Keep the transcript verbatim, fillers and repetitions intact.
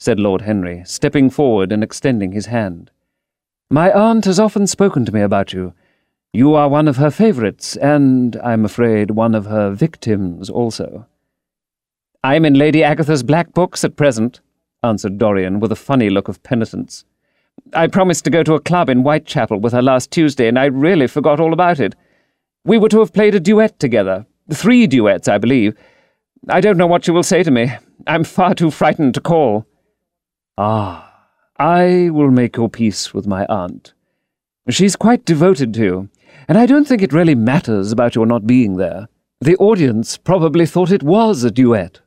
said Lord Henry, stepping forward and extending his hand. "My aunt has often spoken to me about you. You are one of her favourites, and, I'm afraid, one of her victims also." "I am in Lady Agatha's black books at present," answered Dorian, with a funny look of penitence. "I promised to go to a club in Whitechapel with her last Tuesday, and I really forgot all about it. We were to have played a duet together. Three duets, I believe. I don't know what she will say to me. I'm far too frightened to call." "Ah, I will make your peace with my aunt. She's quite devoted to you, and I don't think it really matters about your not being there. The audience probably thought it was a duet."